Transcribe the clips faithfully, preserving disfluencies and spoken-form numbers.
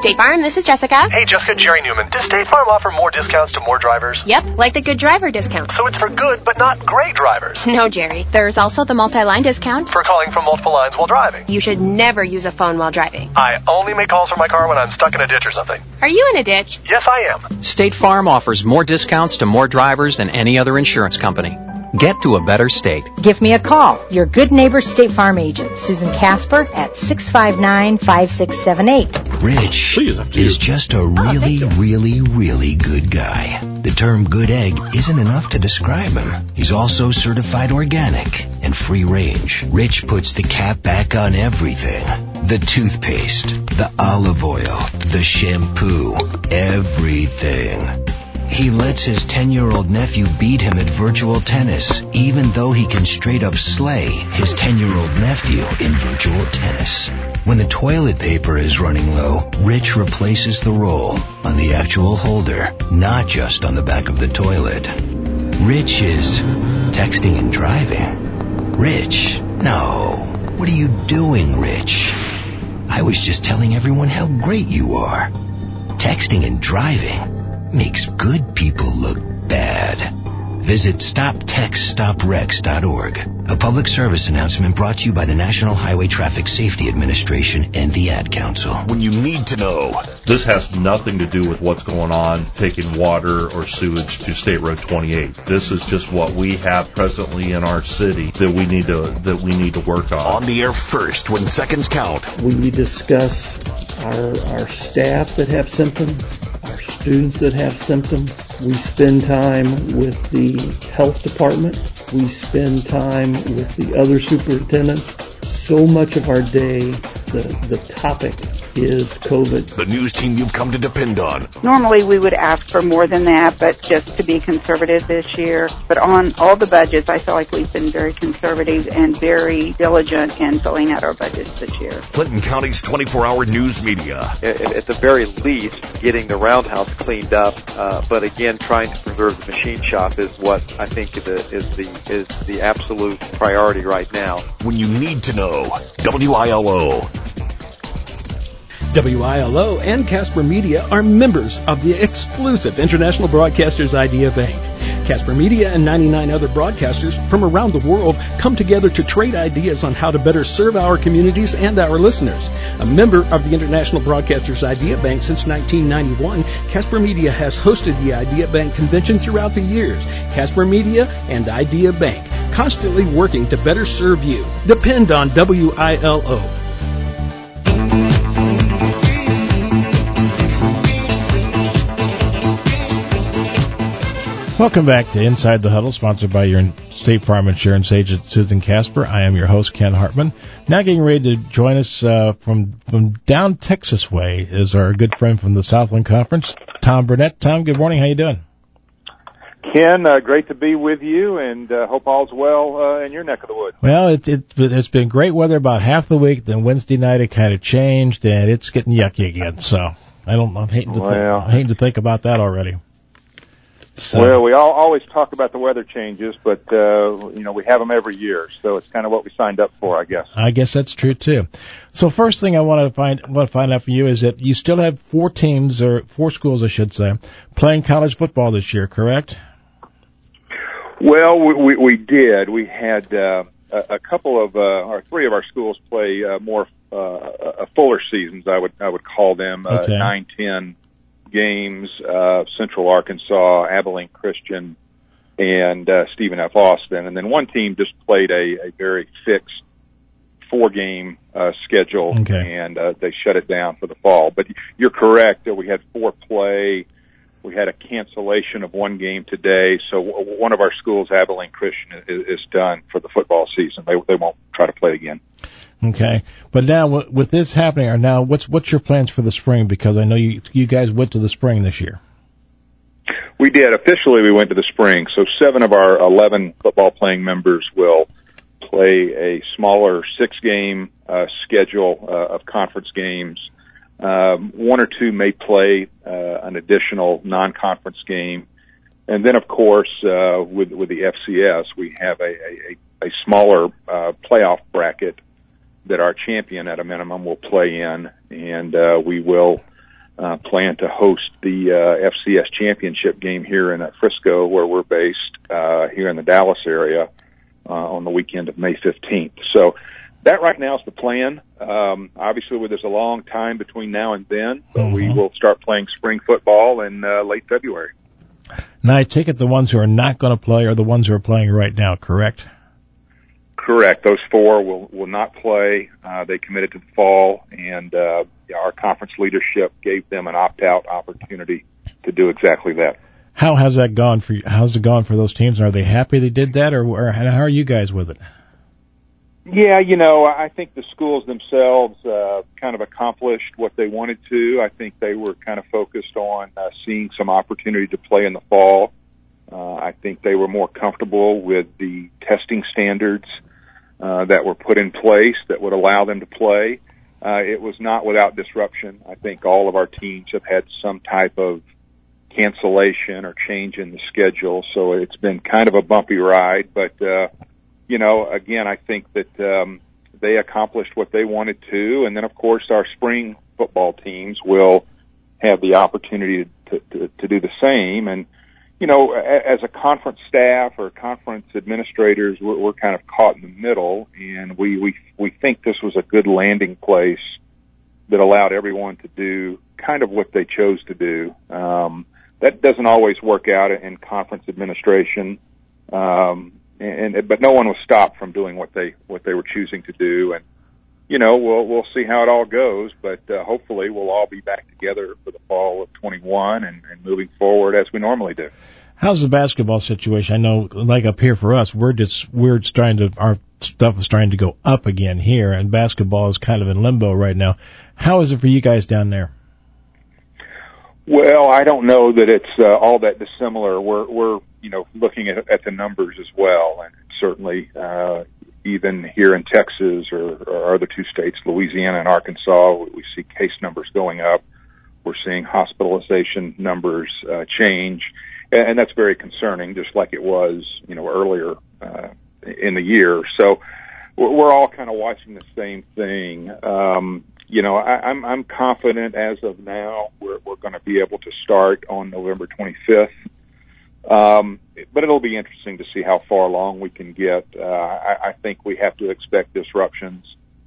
State Farm, this is Jessica. Hey, Jessica, Jerry Newman. Does State Farm offer more discounts to more drivers? Yep, like the good driver discount. So it's for good, but not great drivers. No, Jerry. There's also the multi-line discount. For calling from multiple lines while driving. You should never use a phone while driving. I only make calls from my car when I'm stuck in a ditch or something. Are you in a ditch? Yes, I am. State Farm offers more discounts to more drivers than any other insurance company. Get to a better state. Give me a call. Your good neighbor State Farm agent, Susan Casper, at six five nine, five six seven eight. Rich is just a really, oh, really, really good guy. The term good egg isn't enough to describe him. He's also certified organic and free range. Rich puts the cap back on everything. The toothpaste, the olive oil, the shampoo, everything. He lets his ten-year-old nephew beat him at virtual tennis, even though he can straight up slay his ten-year-old nephew in virtual tennis. When the toilet paper is running low, Rich replaces the roll on the actual holder, not just on the back of the toilet. Rich is texting and driving. Rich? No. What are you doing, Rich? I was just telling everyone how great you are. Texting and driving makes good people look bad. Visit stop text stop wrecks dot org. A public service announcement brought to you by the National Highway Traffic Safety Administration and the Ad Council. When you need to know. This has nothing to do with what's going on taking water or sewage to State Road twenty-eight. This is just what we have presently in our city that we need to that we need to work on. On the air first when seconds count. We discuss our our staff that have symptoms, our students that have symptoms. We spend time with the health department. We spend time with the other superintendents. So much of our day, the, the topic is COVID. The news team you've come to depend on. Normally we would ask for more than that, but just to be conservative this year. But on all the budgets, I feel like we've been very conservative and very diligent in filling out our budgets this year. Clinton County's twenty-four hour news media. At, at the very least, getting the roundhouse cleaned up, uh, but again, trying to preserve the machine shop is what I think is the, is the, is the absolute priority right now. When you need to know, W I L O. W I L O and Casper Media are members of the exclusive International Broadcasters Idea Bank. Casper Media and ninety-nine other broadcasters from around the world come together to trade ideas on how to better serve our communities and our listeners. A member of the International Broadcasters Idea Bank since nineteen ninety-one, Casper Media has hosted the Idea Bank convention throughout the years. Casper Media and Idea Bank, constantly working to better serve you. Depend on W I L O. Welcome back to Inside the Huddle, sponsored by your State Farm Insurance agent, Susan Casper. I am your host, Ken Hartman. Now getting ready to join us uh, from, from down Texas way is our good friend from the Southland Conference, Tom Burnett. Tom, good morning. How you doing? Ken, uh, great to be with you, and uh, hope all's well uh, in your neck of the woods. Well, it, it, it's been great weather about half the week. Then Wednesday night it kind of changed, and it's getting yucky again. So I don't. I'm hating to well, think, I'm hating to think about that already. So. Well, we all always talk about the weather changes, but, uh, you know, we have them every year, so it's kind of what we signed up for, I guess. I guess that's true, too. So first thing I want to find want to find out from you is that you still have four teams, or four schools, I should say, playing college football this year, correct? Well, we, we, we did. We had uh, a, a couple of, uh, or three of our schools play uh, more uh, uh, fuller seasons, I would I would call them, uh, okay. nine, ten games, uh, Central Arkansas, Abilene Christian, and uh, Stephen F. Austin. And then one team just played a, a very fixed four-game uh, schedule, okay. and uh, they shut it down for the fall. But you're correct that we had four play. We had a cancellation of one game today, so w- one of our schools, Abilene Christian, is, is done for the football season. They, they won't try to play again. Okay, but now with this happening, or now what's what's your plans for the spring? Because I know you you guys went to the spring this year. We did. Officially, we went to the spring. So seven of our eleven football playing members will play a smaller six-game uh, schedule uh, of conference games. Um, one or two may play uh, an additional non-conference game. And then, of course, uh, with with the F C S, we have a, a, a smaller uh, playoff bracket that our champion at a minimum will play in, and uh, we will uh, plan to host the uh, F C S championship game here in uh, Frisco, where we're based uh, here in the Dallas area uh, on the weekend of May fifteenth. So that right now is the plan. Um, obviously, well, there's a long time between now and then, but mm-hmm. we will start playing spring football in uh, late February. Now, I take it the ones who are not going to play are the ones who are playing right now, correct? Correct. Those four will will not play. Uh, they committed to the fall, and uh, our conference leadership gave them an opt-out opportunity to do exactly that. How has that gone for you? How's it gone for those teams? Are they happy they did that, or, or how are you guys with it? Yeah, you know, I think the schools themselves uh, kind of accomplished what they wanted to. I think they were kind of focused on uh, seeing some opportunity to play in the fall. Uh, I think they were more comfortable with the testing standards uh, that were put in place that would allow them to play. Uh, it was not without disruption. I think all of our teams have had some type of cancellation or change in the schedule, so it's been kind of a bumpy ride, but uh, you know, again, I think that um, they accomplished what they wanted to, and then, of course, our spring football teams will have the opportunity to, to, to do the same. And, you know, as a conference staff or conference administrators, we're, we're kind of caught in the middle, and we, we, we think this was a good landing place that allowed everyone to do kind of what they chose to do. Um, that doesn't always work out in conference administration. Um, And, but no one was stopped from doing what they what they were choosing to do, and you know we'll we'll see how it all goes. But uh, hopefully we'll all be back together for the fall of twenty-one and, and moving forward as we normally do. How's the basketball situation? I know, like up here for us, we're just we're trying to our stuff is trying to go up again here, and basketball is kind of in limbo right now. How is it for you guys down there? Well, I don't know that it's uh, all that dissimilar. We're, we're, you know, looking at, at the numbers as well, and certainly uh, even here in Texas or, or other two states, Louisiana and Arkansas, we see case numbers going up. We're seeing hospitalization numbers uh, change, and, and that's very concerning, just like it was, you know, earlier uh, in the year. So we're all kind of watching the same thing. Um, You know, I, I'm, I'm confident as of now we're, we're going to be able to start on November twenty-fifth. Um, but it'll be interesting to see how far along we can get. Uh, I, I think we have to expect disruptions.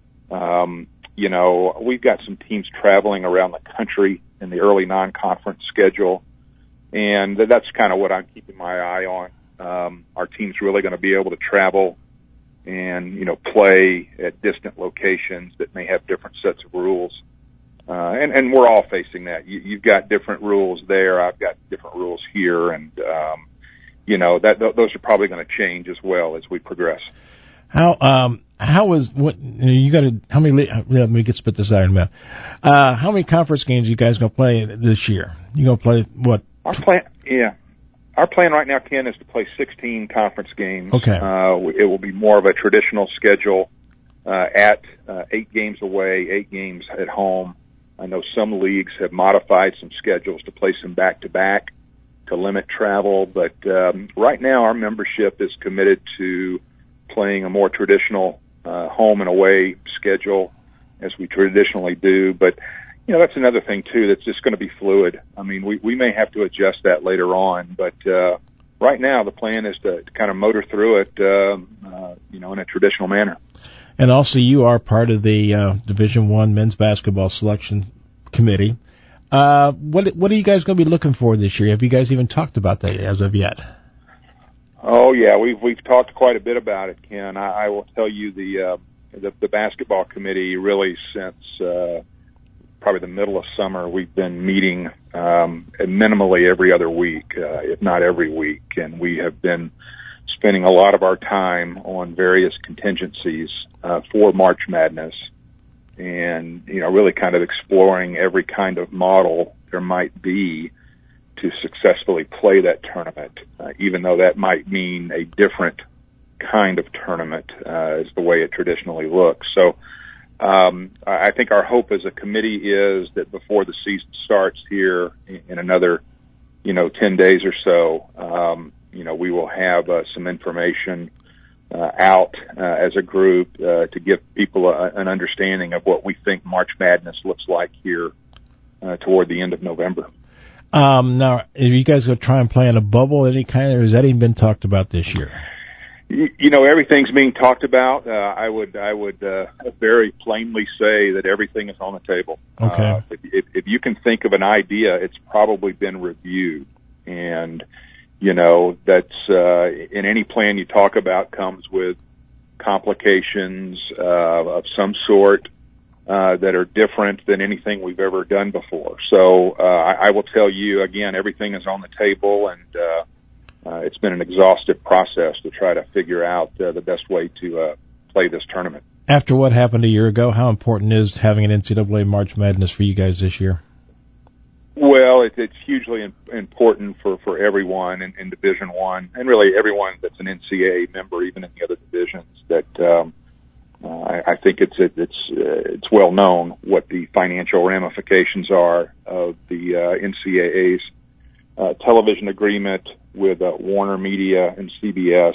Um, you know, we've got some teams traveling around the country in the early non-conference schedule, and that's kind of what I'm keeping my eye on. Um, our team's really going to be able to travel and, you know, play at distant locations that may have different sets of rules. Uh, and, and we're all facing that. You, you've got different rules there. I've got different rules here. And, um, you know, that, th- those are probably going to change as well as we progress. How, um, how is, what, you got to, how many, let me get spit this out in a minute. Uh, how many conference games are you guys going to play this year? You going to play what? Our plan, yeah. Our plan right now, Ken, is to play sixteen conference games. Okay. Uh, it will be more of a traditional schedule, uh, at, uh, eight games away, eight games at home. I know some leagues have modified some schedules to place them back to back to limit travel, but, um, right now our membership is committed to playing a more traditional, uh, home and away schedule as we traditionally do. But, you know, that's another thing, too, that's just going to be fluid. I mean, we, we may have to adjust that later on, but uh, right now the plan is to, to kind of motor through it, uh, uh, you know, in a traditional manner. And also you are part of the uh, Division One men's basketball selection committee. Uh, what what are you guys going to be looking for this year? Have you guys even talked about that as of yet? Oh, yeah, we've we've talked quite a bit about it, Ken. I, I will tell you the, uh, the, the basketball committee really since uh, – probably the middle of summer, we've been meeting um, minimally every other week, uh, if not every week, and we have been spending a lot of our time on various contingencies uh, for March Madness, and you know, really kind of exploring every kind of model there might be to successfully play that tournament, uh, even though that might mean a different kind of tournament uh, is the way it traditionally looks. So. Um, I think our hope as a committee is that before the season starts here in another, you know, ten days or so, um, you know, we will have uh, some information uh, out uh, as a group uh, to give people a, an understanding of what we think March Madness looks like here uh, toward the end of November. Um, now, are you guys going to try and play in a bubble of any kind, or has that even been talked about this year? You, you know, everything's being talked about. Uh, I would, I would uh, very plainly say that everything is on the table. Okay. Uh, if, if, if you can think of an idea, it's probably been reviewed, and you know that's uh, in any plan you talk about comes with complications uh, of some sort. Uh, that are different than anything we've ever done before. So uh, I, I will tell you, again, everything is on the table, and uh, uh, it's been an exhaustive process to try to figure out uh, the best way to uh, play this tournament. After what happened a year ago, how important is having an N C double A March Madness for you guys this year? Well, it, it's hugely in, important for, for everyone in, in Division One, and really everyone that's an N C double A member, even in the other divisions, that um, Uh, I, I think it's it, it's uh, it's well known what the financial ramifications are of the uh, N C double A's uh, television agreement with uh, Warner Media and C B S,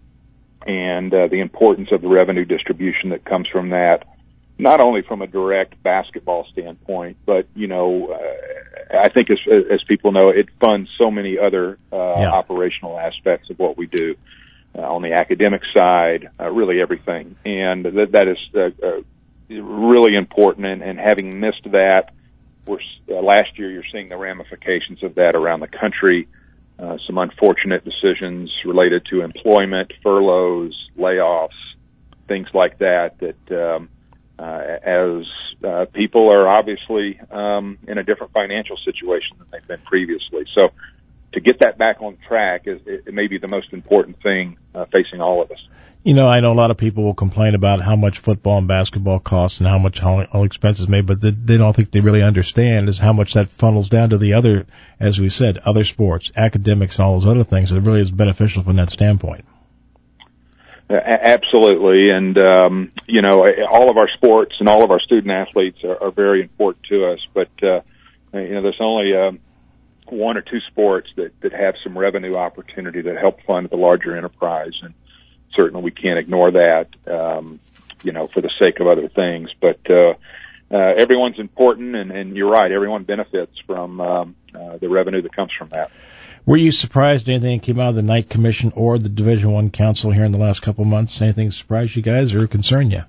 and uh, the importance of the revenue distribution that comes from that. Not only from a direct basketball standpoint, but you know, uh, I think as as people know, it funds so many other uh, yeah. operational aspects of what we do. Uh, on the academic side, uh, really everything. And that, that is uh, uh, really important. And, and having missed that, we're, uh, last year you're seeing the ramifications of that around the country. Uh, some unfortunate decisions related to employment, furloughs, layoffs, things like that, that um, uh, as uh, people are obviously um, in a different financial situation than they've been previously. So to get that back on track is it, it may be the most important thing uh, facing all of us. You know, I know a lot of people will complain about how much football and basketball costs and how much all, all expenses made, but they, they don't think they really understand is how much that funnels down to the other, as we said, other sports, academics, and all those other things. It really is beneficial from that standpoint. Uh, absolutely, and um, you know, all of our sports and all of our student athletes are, are very important to us. But uh, you know, there's only uh, one or two sports that, that have some revenue opportunity that help fund the larger enterprise, and certainly we can't ignore that, um, you know, for the sake of other things. But uh, uh, everyone's important, and, and you're right, everyone benefits from um, uh, the revenue that comes from that. Were you surprised anything that came out of the Knight Commission or the Division One Council here in the last couple of months? Anything surprise you guys or concern you?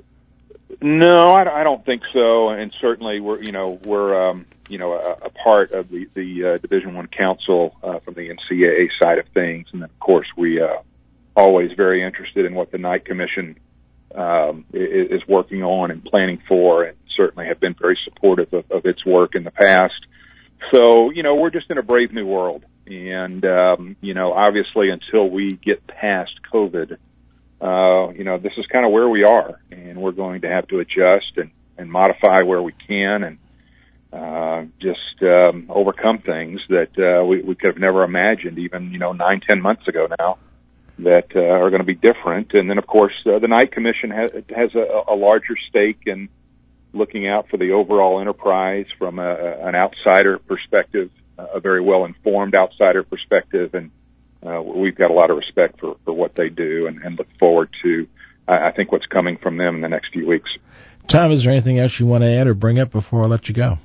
No, I, I don't think so, and certainly we're, you know, we're, um, you know, a, a part of the, the uh, Division One Council uh, from the N C double A side of things, and then of course we uh, always very interested in what the Knight Commission um, is, is working on and planning for, and certainly have been very supportive of, of its work in the past. So, you know, we're just in a brave new world, and um, you know, obviously until we get past COVID, uh, you know, this is kind of where we are, and we're going to have to adjust and, and modify where we can, and uh, just um, overcome things that uh, we, we could have never imagined, even, you know, nine, ten months ago now, that uh, are going to be different. And then, of course, uh, the Knight Commission has, has a, a larger stake in looking out for the overall enterprise from a, an outsider perspective, a very well-informed outsider perspective, and uh, we've got a lot of respect for, for what they do, and, and look forward to, I think, what's coming from them in the next few weeks. Tom, is there anything else you want to add or bring up before I let you go?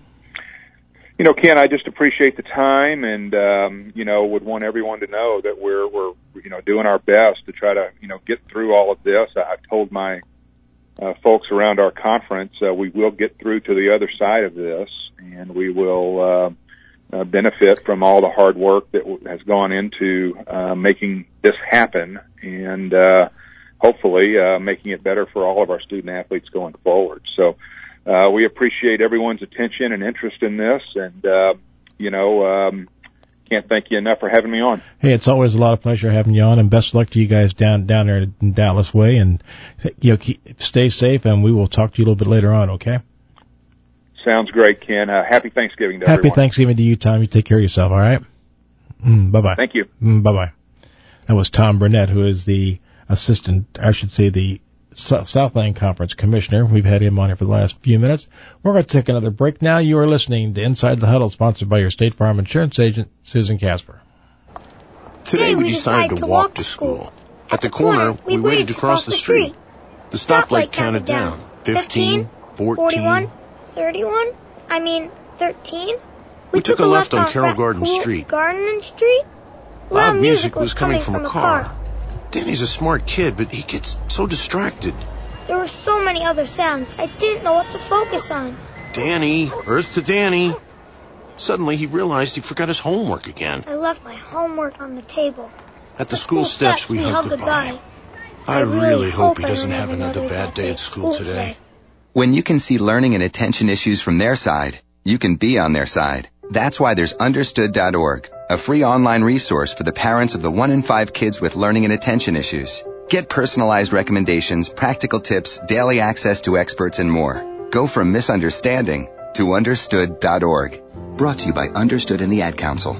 You know, Ken, I just appreciate the time, and um, you know, would want everyone to know that we're we're you know doing our best to try to you know get through all of this. I've told my uh, folks around our conference uh, we will get through to the other side of this, and we will uh, uh, benefit from all the hard work that w- has gone into uh, making this happen, and uh, hopefully uh, making it better for all of our student athletes going forward. So. Uh, we appreciate everyone's attention and interest in this, and, uh, you know, um, can't thank you enough for having me on. Hey, it's always a lot of pleasure having you on, and best luck to you guys down down there in Dallas Way, and, you know, keep, stay safe, and we will talk to you a little bit later on, okay? Sounds great, Ken. Uh, happy Thanksgiving to happy everyone. Happy Thanksgiving to you, Tom. You take care of yourself, all right? Mm, bye-bye. Thank you. Mm, bye-bye. That was Tom Burnett, who is the assistant, I should say the Southland Conference Commissioner. We've had him on here for the last few minutes. We're going to take another break now. You are listening to Inside the Huddle, sponsored by your State Farm Insurance agent, Susan Casper. Today we decided to walk to school. At the corner, we waited to cross the street. The stoplight counted down. fifteen, fourteen, forty-one, thirty-one. I mean, thirteen? We, we took, took a left, left on Carroll Garden cool Street. Garden Street? Loud music was coming from, from a car. car. Danny's a smart kid, but he gets so distracted. There were so many other sounds, I didn't know what to focus on. Danny, Earth to Danny. Suddenly he realized he forgot his homework again. I left my homework on the table. At the school steps, we hugged goodbye. I really hope he doesn't have another bad day at school today. When you can see learning and attention issues from their side, you can be on their side. That's why there's understood dot org, a free online resource for the parents of the one in five kids with learning and attention issues. Get personalized recommendations, practical tips, daily access to experts, and more. Go from misunderstanding to understood dot org. Brought to you by Understood and the Ad Council.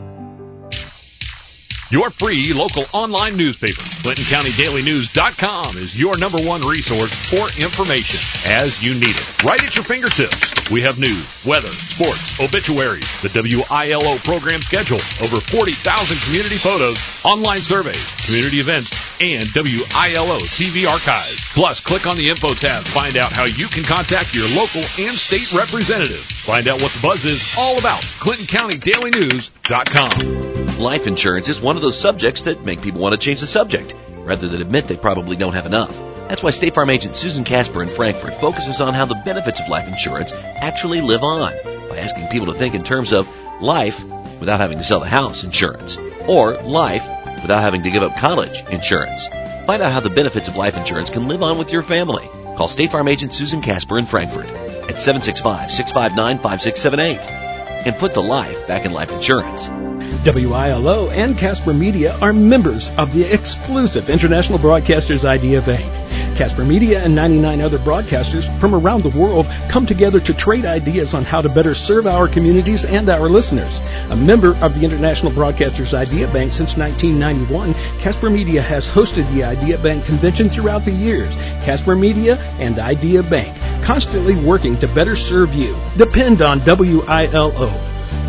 Your free local online newspaper, Clinton County Daily News dot com, is your number one resource for information as you need it. Right at your fingertips. We have news, weather, sports, obituaries, the W I L O program schedule, over forty thousand community photos, online surveys, community events, and W I L O T V archives. Plus, click on the info tab to find out how you can contact your local and state representative. Find out what the buzz is all about. Clinton County Daily News dot com. Life insurance is one of those subjects that make people want to change the subject, rather than admit they probably don't have enough. That's why State Farm agent Susan Casper in Frankfort focuses on how the benefits of life insurance actually live on, by asking people to think in terms of life without having to sell the house insurance, or life without having to give up college insurance. Find out how the benefits of life insurance can live on with your family. Call State Farm agent Susan Casper in Frankfort at seven six five, six five nine, five six seven eight and put the life back in life insurance. W I L O and Casper Media are members of the exclusive International Broadcasters Idea Bank. Casper Media and ninety-nine other broadcasters from around the world come together to trade ideas on how to better serve our communities and our listeners. A member of the International Broadcasters Idea Bank since nineteen ninety-one, Casper Media has hosted the Idea Bank convention throughout the years. Casper Media and Idea Bank, constantly working to better serve you. Depend on W I L O.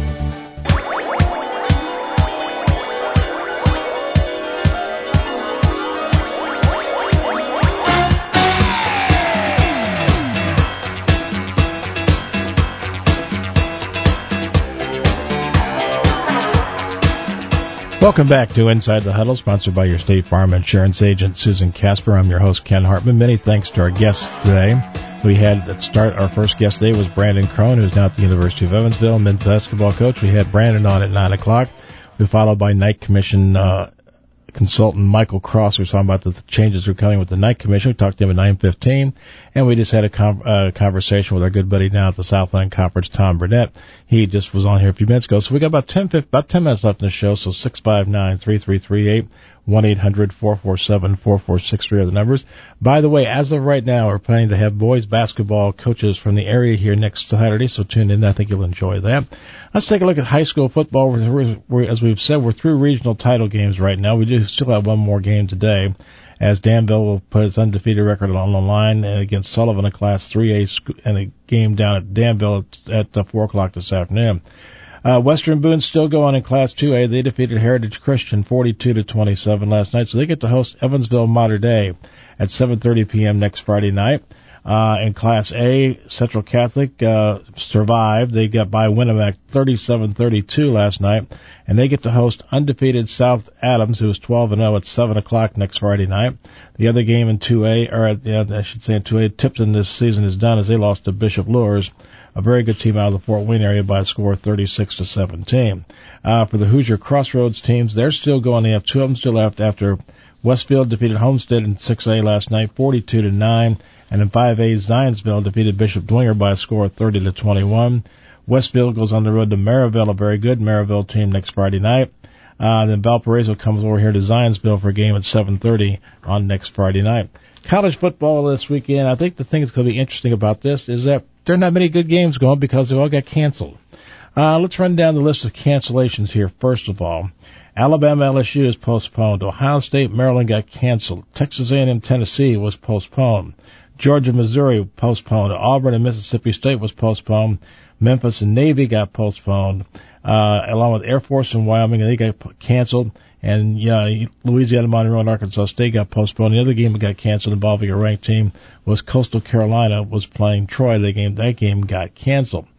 Welcome back to Inside the Huddle, sponsored by your State Farm insurance agent, Susan Casper. I'm your host, Ken Hartman. Many thanks to our guests today. We had at start, our first guest today was Brandon Crone, who's now at the University of Evansville, men's basketball coach. We had Brandon on at nine o'clock. We followed by Night Commission uh, consultant Michael Cross, who's talking about the changes that are coming with the Night Commission. We talked to him at nine fifteen. And we just had a com- uh, conversation with our good buddy now at the Southland Conference, Tom Burnett. He just was on here a few minutes ago. So we got about ten, about ten minutes left in the show. So six five nine, three three three eight, one eight hundred, four four seven, four four six three are the numbers. By the way, as of right now, we're planning to have boys basketball coaches from the area here next Saturday. So tune in. I think you'll enjoy that. Let's take a look at high school football. We're, we're, as we've said, we're through regional title games right now. We do still have one more game today, as Danville will put its undefeated record on the line against Sullivan, a Class three A, and a game down at Danville at, at four o'clock this afternoon. Uh, Western Boone still go on in Class two A. They defeated Heritage Christian forty-two to twenty-seven last night, so they get to host Evansville Mater Dei at seven thirty p.m. next Friday night. Uh, in Class A, Central Catholic uh, survived. They got by Winnemac thirty-seven thirty-two last night, and they get to host undefeated South Adams, who is twelve and oh, at seven o'clock next Friday night. The other game in two A, or uh, I should say in two A, Tipton this season is done as they lost to Bishop Luers, a very good team out of the Fort Wayne area, by a score of thirty-six to seventeen. Uh, for the Hoosier Crossroads teams, they're still going. They have two of them still left after Westfield defeated Homestead in six A last night, forty-two to nine. And in five A, Zionsville defeated Bishop Dwenger by a score of thirty to twenty-one. Westfield goes on the road to Maryville, a very good Maryville team, next Friday night. Uh, then Valparaiso comes over here to Zionsville for a game at seven thirty on next Friday night. College football this weekend, I think the thing that's going to be interesting about this is that there are not many good games going because they all got canceled. Uh, let's run down the list of cancellations here. First of all, Alabama L S U is postponed. Ohio State, Maryland got canceled. Texas A and M, Tennessee was postponed. Georgia, Missouri postponed. Auburn and Mississippi State was postponed. Memphis and Navy got postponed, uh, along with Air Force and Wyoming, and they got canceled. And yeah, Louisiana, Monroe, and Arkansas State got postponed. The other game that got canceled involving a ranked team was Coastal Carolina was playing Troy. The game, that game got canceled.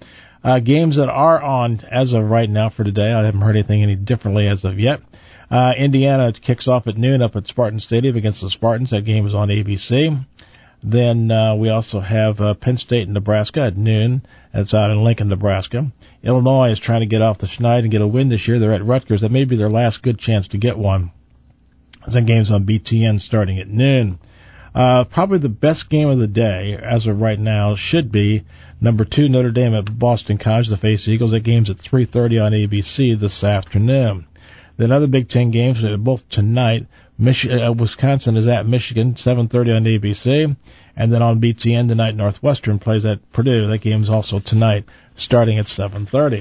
Uh, games that are on as of right now for today, I haven't heard anything any differently as of yet. Uh, Indiana kicks off at noon up at Spartan Stadium against the Spartans. That game is on A B C. Then uh, we also have uh, Penn State and Nebraska at noon. That's out in Lincoln, Nebraska. Illinois is trying to get off the schneid and get a win this year. They're at Rutgers. That may be their last good chance to get one. That game's on B T N starting at noon. Uh, probably the best game of the day, as of right now, should be number two Notre Dame at Boston College to face Eagles. That game's at three thirty on A B C this afternoon. Then other Big Ten games, both tonight. Mich- uh, Wisconsin is at Michigan, seven thirty on A B C. And then on B T N tonight, Northwestern plays at Purdue. That game's also tonight, starting at seven thirty.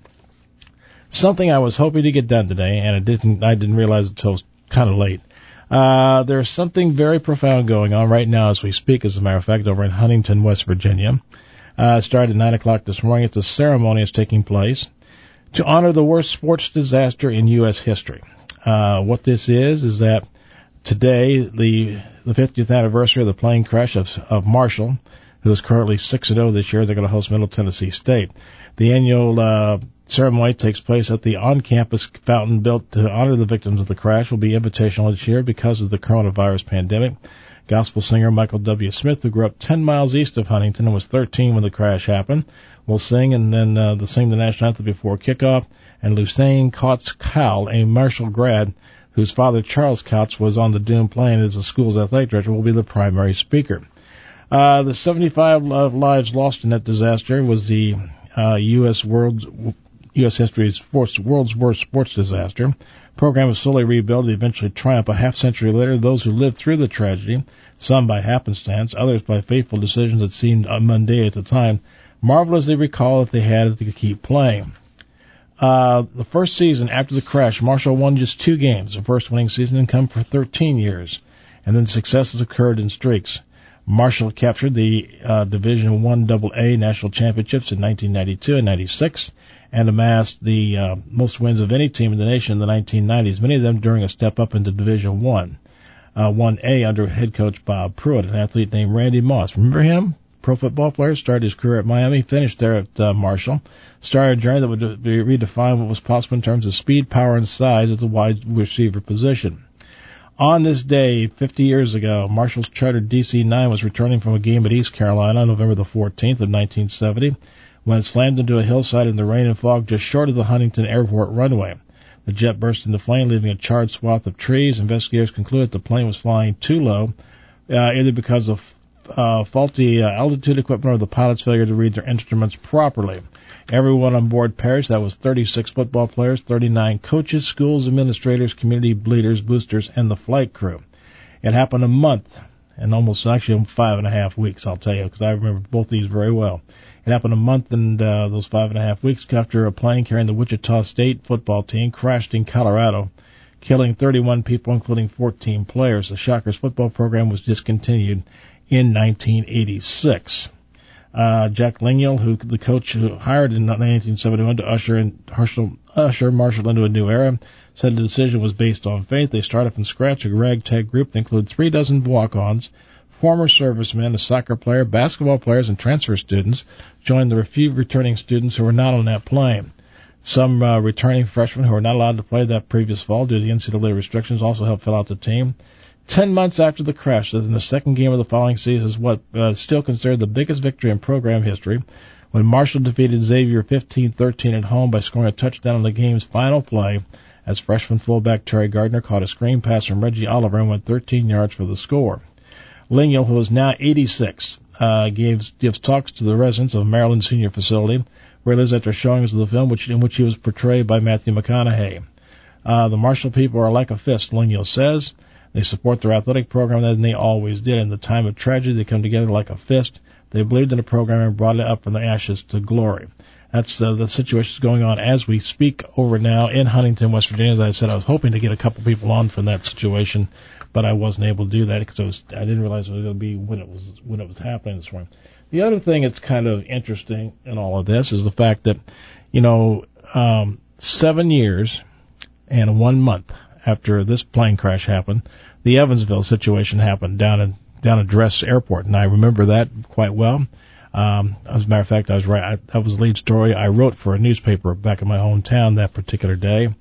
Something I was hoping to get done today, and it didn't, I didn't realize it until kind of late. Uh, there's something very profound going on right now as we speak, as a matter of fact, over in Huntington, West Virginia. Uh, it started at nine o'clock this morning. It's a ceremony that's taking place to honor the worst sports disaster in U S history. Uh, what this is, is that today, the, the fiftieth anniversary of the plane crash of, of Marshall, who is currently six and oh this year. They're going to host Middle Tennessee State. The annual, uh, ceremony takes place at the on-campus fountain built to honor the victims of the crash. Will be invitational this year because of the coronavirus pandemic. Gospel singer Michael W. Smith, who grew up ten miles east of Huntington and was thirteen when the crash happened, will sing, and then uh, they'll sing the national anthem before kickoff. And Lucene Kautz-Cowell, a Marshall grad whose father, Charles Kautz, was on the doomed plane as the school's athletic director, will be the primary speaker. Uh, the seventy-five lives lost in that disaster was the uh, U S world's U S history's sports, world's worst sports disaster. The program was slowly rebuilt to eventually triumph a half century later. Those who lived through the tragedy, some by happenstance, others by fateful decisions that seemed mundane at the time, marvel as they recall that they had to keep playing. Uh, the first season after the crash, Marshall won just two games, the first winning season in come for thirteen years, and then successes occurred in streaks. Marshall captured the uh, Division One Double A national championships in nineteen ninety-two and ninety-six, and amassed the uh, most wins of any team in the nation in the nineteen nineties, many of them during a step up into Division One, uh, One A under head coach Bob Pruitt, an athlete named Randy Moss. Remember him? Pro football player, started his career at Miami, finished there at uh, Marshall, started a journey that would be redefine what was possible in terms of speed, power, and size at the wide receiver position. On this day, fifty years ago, Marshall's chartered D C nine was returning from a game at East Carolina on November the fourteenth of nineteen seventy, when it slammed into a hillside in the rain and fog just short of the Huntington Airport runway. The jet burst into flame, leaving a charred swath of trees. Investigators concluded the plane was flying too low, uh, either because of uh, faulty uh, altitude equipment or the pilot's failure to read their instruments properly. Everyone on board perished. That was thirty-six football players, thirty-nine coaches, schools, administrators, community leaders, boosters, and the flight crew. It happened a month, and almost actually five and a half weeks, I'll tell you, because I remember both these very well. It happened a month and uh, those five and a half weeks after a plane carrying the Wichita State football team crashed in Colorado, killing thirty-one people, including fourteen players. The Shockers football program was discontinued in nineteen eighty-six. Uh, Jack Lingiel, who the coach who hired in nineteen seventy-one to usher in Herschel, usher Marshall into a new era, said the decision was based on faith. They started from scratch a ragtag group that included three dozen walk-ons, former servicemen, a soccer player, basketball players, and transfer students joined the few returning students who were not on that plane. Some uh, returning freshmen who were not allowed to play that previous fall due to the N C double A restrictions also helped fill out the team. Ten months after the crash, in the second game of the following season, is what uh, still considered the biggest victory in program history, when Marshall defeated Xavier fifteen thirteen at home by scoring a touchdown in the game's final play, as freshman fullback Terry Gardner caught a screen pass from Reggie Oliver and went thirteen yards for the score. Lingiel, who is now eighty-six, uh, gives, gives talks to the residents of Maryland Senior Facility, where he lives after showings of the film which, in which he was portrayed by Matthew McConaughey. Uh, the Marshall people are like a fist, Lingiel says. They support their athletic program, and they always did. In the time of tragedy, they come together like a fist. They believed in the program and brought it up from the ashes to glory. That's uh, the situation is going on as we speak over now in Huntington, West Virginia. As I said, I was hoping to get a couple people on from that situation, but I wasn't able to do that because I, was, I didn't realize it was going to be when it was when it was happening this morning. The other thing that's kind of interesting in all of this is the fact that, you know, um, seven years and one month after this plane crash happened, the Evansville situation happened down in down at Dress Airport, and I remember that quite well. Um, as a matter of fact, I was right. I, that was the lead story I wrote for a newspaper back in my hometown that particular day.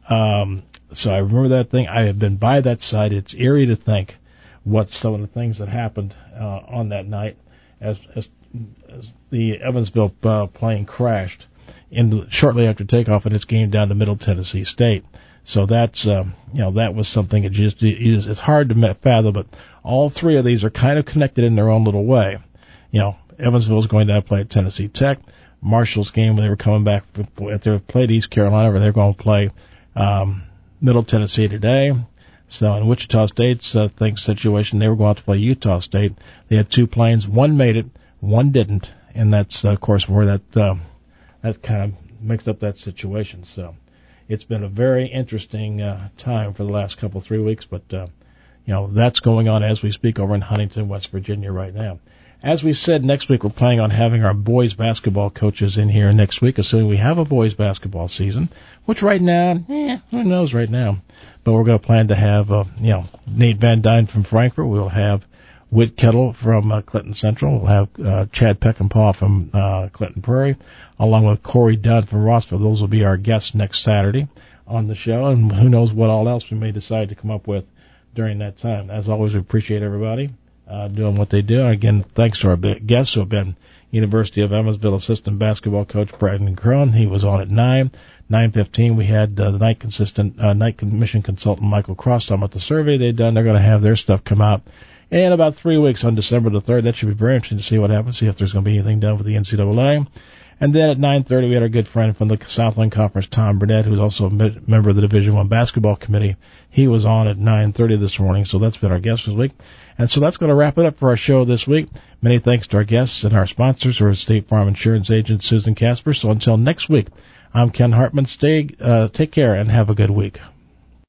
Um, so I remember that thing. I have been by that site. It's eerie to think what some of the things that happened uh, on that night as, as, as the Evansville uh, plane crashed in shortly after takeoff in its game down to Middle Tennessee State. So that's, um, you know, that was something that just it is, it's hard to fathom, but all three of these are kind of connected in their own little way. You know, Evansville's going down to play at Tennessee Tech. Marshall's game when they were coming back after they played East Carolina, they're going to play um, Middle Tennessee today. So in Wichita State's uh, thing situation, they were going to play Utah State. They had two planes. One made it, one didn't, and that's, uh, of course, where that uh, that kind of mixed up that situation. So it's been a very interesting uh, time for the last couple, three weeks, but, uh, you know, that's going on as we speak over in Huntington, West Virginia right now. As we said, next week we're planning on having our boys basketball coaches in here next week, assuming we have a boys basketball season, which right now, eh, who knows right now. But we're going to plan to have, uh, you know, Nate Van Dyne from Frankfort. We'll have Whit Kettle from uh, Clinton Central. We'll have uh, Chad Peckinpah from uh, Clinton Prairie, along with Corey Dunn from Rossville. Those will be our guests next Saturday on the show, and who knows what all else we may decide to come up with during that time. As always, we appreciate everybody Uh, doing what they do. Again, thanks to our guests who have been University of Evansville assistant basketball coach Brandon Crone. He was on at nine. nine fifteen, we had uh, the night consistent, uh, night commission consultant Michael Cross talking about the survey they've done. They're going to have their stuff come out in about three weeks on December the third. That should be very interesting to see what happens, see if there's going to be anything done with the N C double A. And then at nine thirty, we had our good friend from the Southland Conference, Tom Burnett, who's also a member of the Division One basketball committee. He was on at nine thirty this morning, so that's been our guest this week. And so that's going to wrap it up for our show this week. Many thanks to our guests and our sponsors, who are State Farm Insurance agent Susan Casper. So until next week, I'm Ken Hartman. Stay, uh, take care and have a good week.